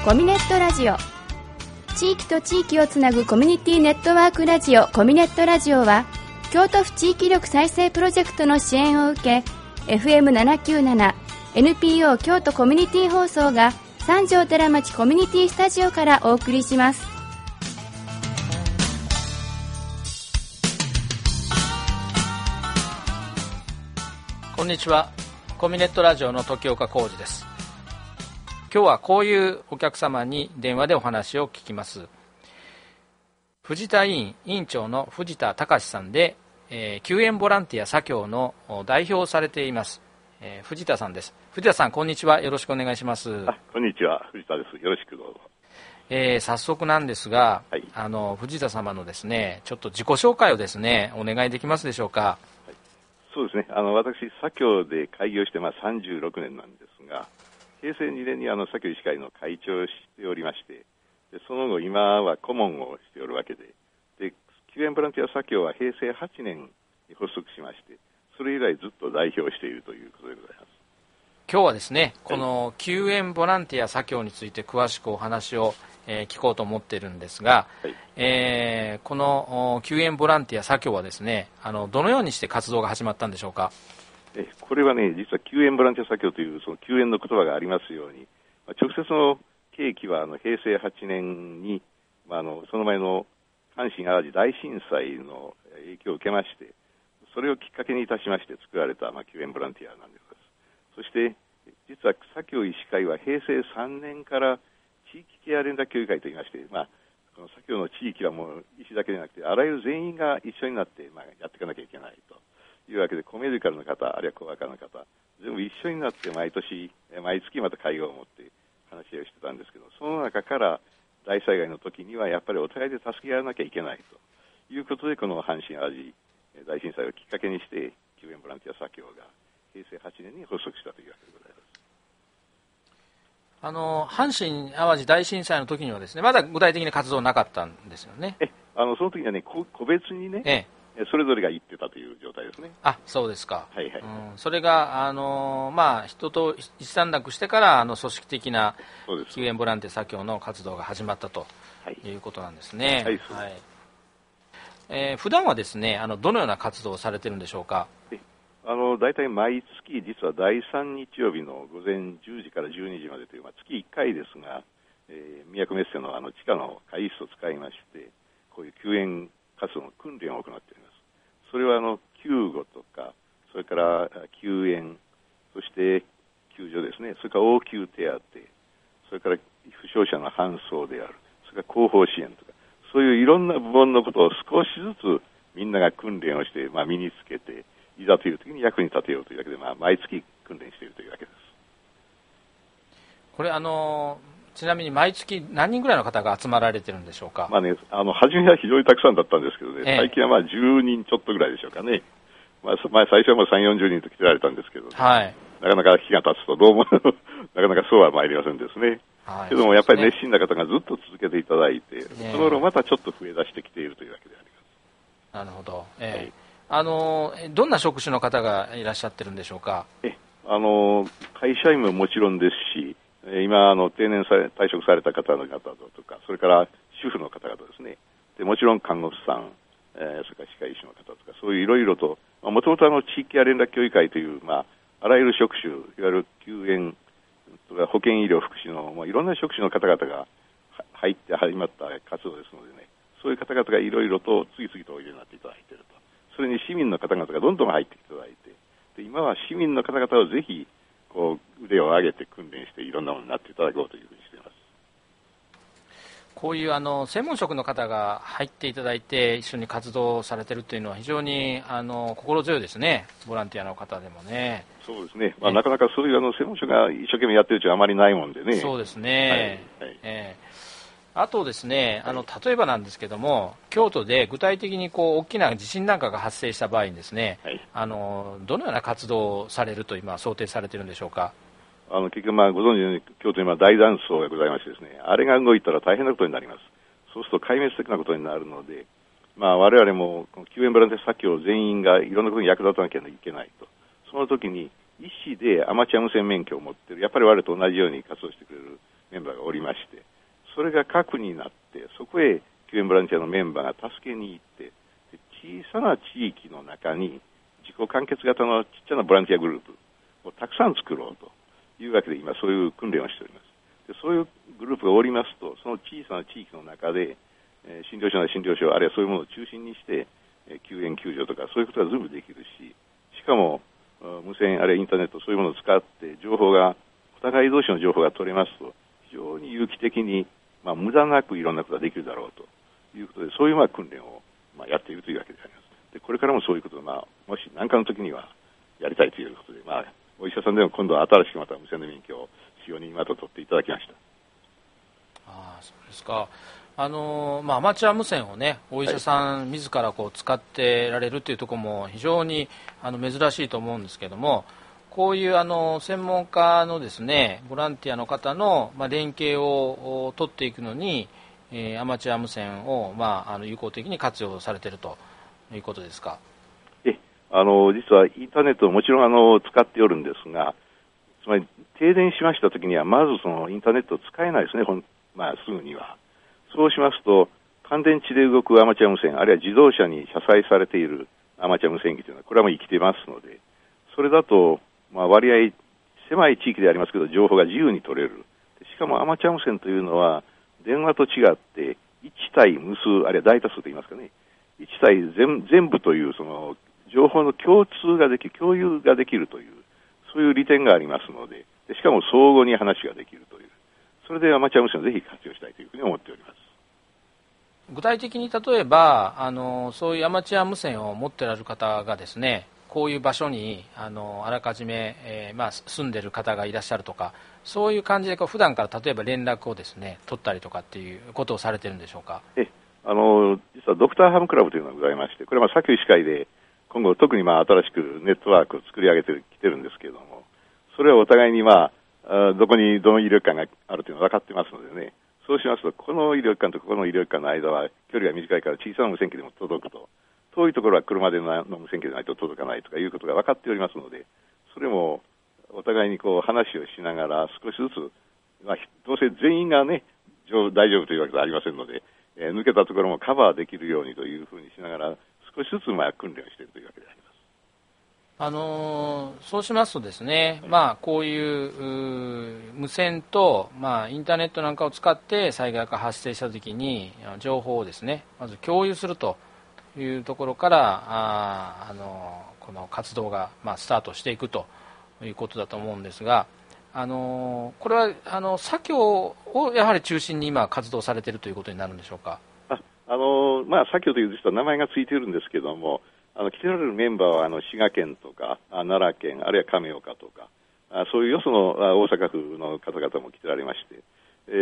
コミネットラジオ、地域と地域をつなぐコミュニティネットワークラジオコミネットラジオは、京都府地域力再生プロジェクトの支援を受け、 FM797 NPO 京都コミュニティ放送が三条寺町コミュニティスタジオからお送りします。 こんにちは。コミネットラジオの時岡浩二です。今日はこういうお客様に電話でお話を聞きます。藤田委員委員長の藤田隆さんで、救援ボランティア左京の代表をされています、藤田さんです。藤田さん、こんにちは。よろしくお願いします。 こんにちは、藤田です。よろしくどうぞ。 早速なんですが、はい、藤田様のですね、ちょっと自己紹介をですね、お願いできますでしょうか。 はい、そうですね、私左京で開業して36年なんですが、平成2年に左京医師会の会長をしておりまして、でその後今は顧問をしておるわけで、救援ボランティア左京は平成8年に発足しまして、それ以来ずっと代表しているということでございます。 今日はですね、この救援ボランティア左京について詳しくお話を、聞こうと思っているんですが、はい、この救援ボランティア左京はですね、どのようにして活動が始まったんでしょうか。 これはね、実は救援ボランティア左京というその救援の言葉がありますように、直接の契機は平成8年に、その前の阪神・淡路大震災の影響を受けまして、それをきっかけにいたしまして作られた、救援ボランティアなんです。そして実は左京医師会は平成3年から地域ケア連絡協議会といいまして、この左京の地域はもう医師だけでなくて、あらゆる全員が一緒になって、やっていかなきゃいけないというわけで、コメディカルの方、あるいはコアカの方、全部一緒になって毎月また会合を持って話し合いをしてたんですけど、その中から大災害の時にはやっぱりお互いで助け合わなきゃいけないということで、この阪神・淡路大震災をきっかけにして救援ボランティア左京が平成8年に発足したというわけでございます。 阪神・淡路大震災の時にはですね、まだ具体的な活動なかったんですよね。 その時にはね、個別にね、それぞれが行ってたという状態ですね。 あ、そうですか。 はいはい。 それが人と一段落してから組織的な救援ボランティア左京の活動が始まったということなんですね。はい。はい。普段はですね、どのような活動をされているんでしょうか。 大体毎月、実は第3日曜日の午前10時から12時までという、月1回ですが、宮古メッセの地下の会議室を使いまして、こういう救援活動の訓練を行っております。それは救護とか、それから救援、そして救助ですね、それから応急手当、それから負傷者の搬送である、それから後方支援とか、そういういろんな部門のことを少しずつみんなが訓練をして、身につけて、いざという時に役に立てようというわけで、毎月訓練しているというわけです。 これちなみに毎月何人ぐらいの方が集まられてるんでしょうか。 初めは非常にたくさんだったんですけどね、最近は10人ちょっとぐらいでしょうかね。最初は3、40人と来てられたんですけど、 はい、 なかなか日が経つとどうもなかなかそうは参りませんですね。はい、けどもやっぱり熱心な方がずっと続けていただいて、その頃またちょっと増え出してきているというわけであります。 なるほど。どんな職種の方がいらっしゃってるんでしょうか。 会社員ももちろんですし、今定年退職された方々とか、それから主婦の方々ですね。でもちろん看護師さん、それから歯科医師の方とか、そういういろいろと、もともと地域ケア連絡協議会という、あらゆる職種、いわゆる救援とか保健医療福祉の、いろんな職種の方々が入って始まった活動ですのでね、そういう方々がいろいろと次々とおいでになっていただいていると。それに市民の方々がどんどん入っていただいて、で今は市民の方々をぜひ腕を上げて訓練していろんなものになっていただこうというふうにしています。 こういう専門職の方が入っていただいて一緒に活動されているというのは非常に心強いですね、ボランティアの方でもね。 そうですね、なかなかそういう専門職が一生懸命やっているうちはあまりないもんでね。 そうですね、はいあとですね、例えばなんですけども、京都で具体的に大きな地震なんかが発生した場合にですね、どのような活動をされると今想定されているんでしょうか。 結局ご存知のように京都に今大断層がございましてですね、あれが動いたら大変なことになります。そうすると壊滅的なことになるので、我々も救援ボランティア左京全員がいろんなことに役立たなきゃいけないと。その時に医師でアマチュア無線免許を持っている、やっぱり我々と同じように活動してくれるメンバーがおりまして、それが核になって、そこへ救援ボランティアのメンバーが助けに行って、小さな地域の中に自己完結型のちっちゃなボランティアグループをたくさん作ろうというわけで、今そういう訓練をしております。でそういうグループがおりますと、その小さな地域の中で、診療所なら診療所、あるいはそういうものを中心にして、救援救助とかそういうことが全部できるし、しかも無線あるいはインターネットそういうものを使って情報がお互い同士の情報が取れますと、非常に有機的に、無駄なくいろんなことができるだろうということで、そういう訓練をやっているというわけであります。でこれからもそういうことを、もし何かの時にはやりたいということで、お医者さんでも今度は新しくまた無線の免許を使用にまた取っていただきました。 そうですか。アマチュア無線をね、お医者さん自ら使ってられるというところも非常に珍しいと思うんですけども、こういう専門家のですね、ボランティアの方の連携を取っていくのに、アマチュア無線を有効的に活用されているということですか。 実はインターネットをもちろん使っておるんですが、つまり停電しましたときにはまずそのインターネットを使えないですね、すぐには。そうしますと、乾電池で動くアマチュア無線、あるいは自動車に車載されているアマチュア無線機というのは、これはもう生きてますので、それだと、割合狭い地域でありますけど、情報が自由に取れる。しかもアマチュア無線というのは、電話と違って、1対無数、あるいは大多数と言いますかね、1対全部という、その、情報の共有ができるという、そういう利点がありますので、しかも相互に話ができるという、それでアマチュア無線をぜひ活用したいというふうに思っております。 具体的に例えばそういうアマチュア無線を持っておられる方がですね、こういう場所にあらかじめ、住んでいる方がいらっしゃるとか、そういう感じで普段から例えば連絡をですね取ったりとかっていうことをされているんでしょうか。 実はドクターハムクラブというのがございまして、これは砂丘医師会で今後特に新しくネットワークを作り上げてきてるんですけれども、それはお互いにどこにどの医療機関があるというのが分かってますのでね、そうしますと、この医療機関とこの医療機関の間は距離が短いから小さな無線機でも届くと、遠いところは車での無線機でないと届かないとかいうことが分かっておりますので、それもお互いに話をしながら少しずつ、どうせ全員がね、大丈夫というわけではありませんので、抜けたところもカバーできるようにというふうにしながら、少しずつ訓練をしているというわけであります。 そうしますとですね、こういう無線と、インターネットなんかを使って災害が発生したときに情報をですね、まず共有するというところからこの活動が、スタートしていくということだと思うんですが、これは作業をやはり中心に今活動されているということになるんでしょうか。 作業という実は名前がついているんですけども、来ておられるメンバーは滋賀県とか奈良県、あるいは亀岡とか、そういうよその大阪府の方々も来ておられまして、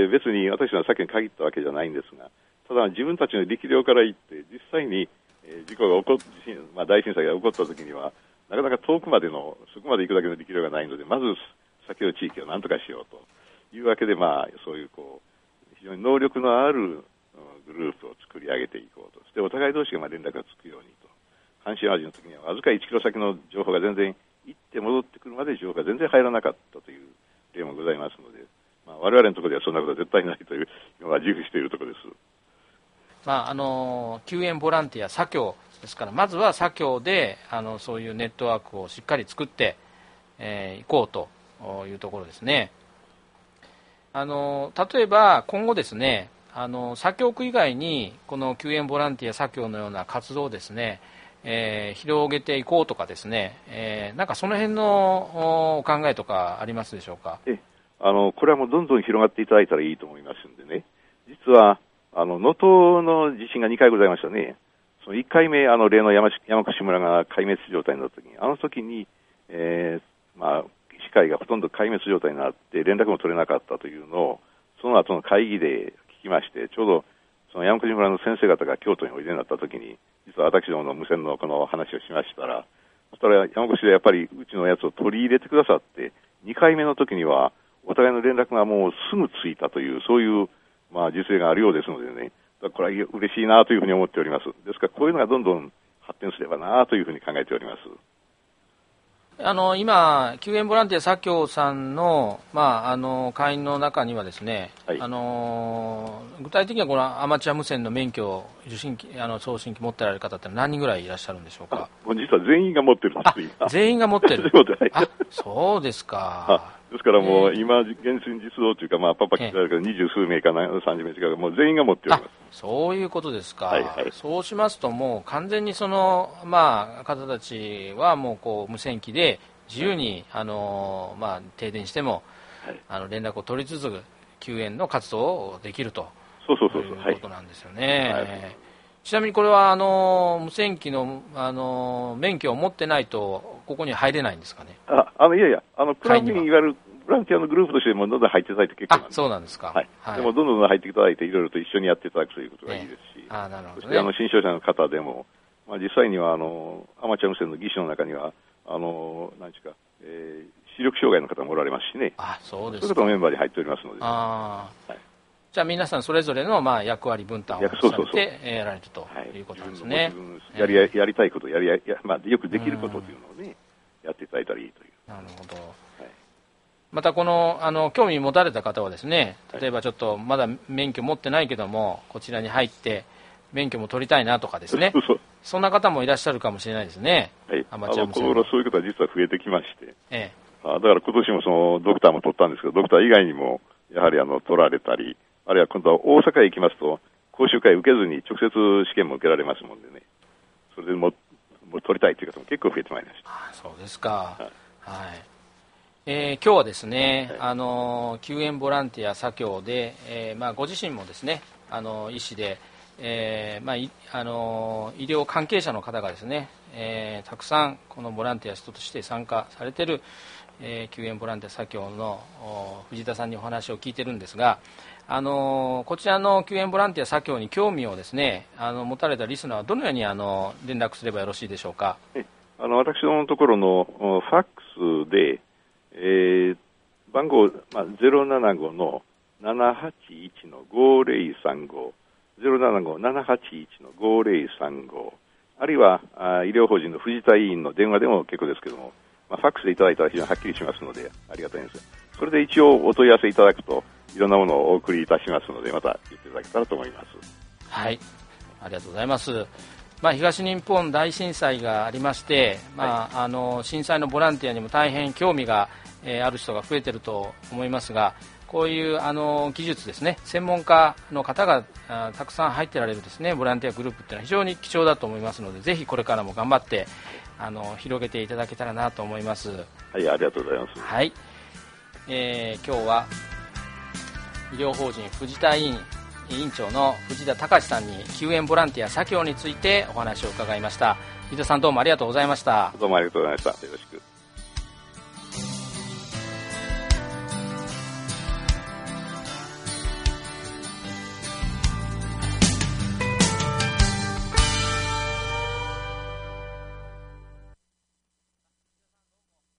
別に私の先に限ったわけじゃないんですが、ただ自分たちの力量から言って実際に事故が起こって大震災が起こった時にはなかなか遠くまでのそこまで行くだけの力量がないので、まず先の地域を何とかしようというわけで、そういう非常に能力のあるグループを作り上げていこうとして、お互い同士が連絡がつくようにと。阪神・淡路の時にはわずか1キロ先の情報が全然行って戻ってくるまで情報が全然入らなかったという例もございますので、我々のところではそんなことは絶対ないというのは自負しているところです。 救援ボランティア作業ですから、まずは作業でそういうネットワークをしっかり作っていこうというところですね。例えば今後ですね、作業区以外にこの救援ボランティア作業のような活動をですね、広げていこうとかですね、なんかその辺のお考えとかありますでしょうか。 これはもうどんどん広がっていただいたらいいと思いますんでね、実は能登の地震が2回ございましたね。その1回目、例の山口村が壊滅状態になった時に、市会がほとんど壊滅状態になって連絡も取れなかったというのを、その後の会議で聞きまして、ちょうどその山口村の先生方が京都においでになった時に、実は私どもの無線のこの話をしましたら、そしたら山口でやっぱりうちのやつを取り入れてくださって、2回目の時にはお互いの連絡がもうすぐついたという、そういう実例があるようですのでね、これは嬉しいなというふうに思っております。ですからこういうのがどんどん発展すればなというふうに考えております。 今、救援ボランティア左京さんの、会員の中にはですね、 はい、 具体的にはこのアマチュア無線の免許、送信機持ってられる方って何人ぐらいいらっしゃるんでしょうか。 もう実は全員が持ってるんです。 全員が持ってる。 はい、 そうですか。 ですからもう今、現実実動というか、パパ聞いたら20数名か30名近く、もう全員が持っております。 そういうことですか。 はいはい、そうしますと、もう完全にその、方たちはもうこう無線機で自由に、停電しても、連絡を取りつつ救援の活動をできるということなんですよね。ちなみにこれは無線機の、免許を持ってないとここに入れないんですかね。 いやいや、クラブにいわゆるボランティアのグループとしてもどんどん入っていただいて結構なんです。 そうなんですか。 でもどんどん入っていただいていろいろと一緒にやっていただくということがいいですし、 なるほどね、 そして新商社の方でも、実際にはアマチュア無線の技師の中には何ですか、視力障害の方もおられますしね。 そうですか。 そういう方もメンバーに入っておりますので。 じゃあ皆さんそれぞれの役割分担をされてやられるということなんですね。 やりたいこと、よくできることというのをね、やっていただいたらいいという。 なるほど。またこの興味持たれた方はですね、例えばちょっとまだ免許持ってないけどもこちらに入って免許も取りたいなとかですね、そんな方もいらっしゃるかもしれないですね。アマチュア無線のそういう方は実は増えてきまして、だから今年もそのドクターも取ったんですけど、ドクター以外にもやはり取られたり、あるいは今度は大阪へ行きますと講習会受けずに直接試験も受けられますもんでね、それでも取りたいという方も結構増えてまいりました。 そうですか。今日はですね、救援ボランティア左京で、ご自身もですね医師で、医療関係者の方がですね、たくさんこのボランティア人として参加されている、救援ボランティア左京の藤田さんにお話を聞いてるんですが、こちらの救援ボランティア左京に興味をですね持たれたリスナーはどのように連絡すればよろしいでしょうか。 私のところのファックスで番号、075の781の5035、075-781の5035、あるいは医療法人の藤田委員の電話でも結構ですけども、ファックスでいただいたら非常にはっきりしますのでありがたいんです。それで一応お問い合わせいただくといろんなものをお送りいたしますので、また言っていただけたらと思います。 はい、ありがとうございます。東日本大震災がありまして、震災のボランティアにも大変興味が、ある人が増えていると思いますが、こういう技術ですね、専門家の方がたくさん入ってられるですねボランティアグループというのは非常に貴重だと思いますので、ぜひこれからも頑張って広げていただけたらなと思います。 はい、ありがとうございます。 はい、今日は医療法人藤田委員長の藤田隆さんに救援ボランティア左京についてお話を伺いました。藤田さん、どうもありがとうございました。 どうもありがとうございました。よろしく。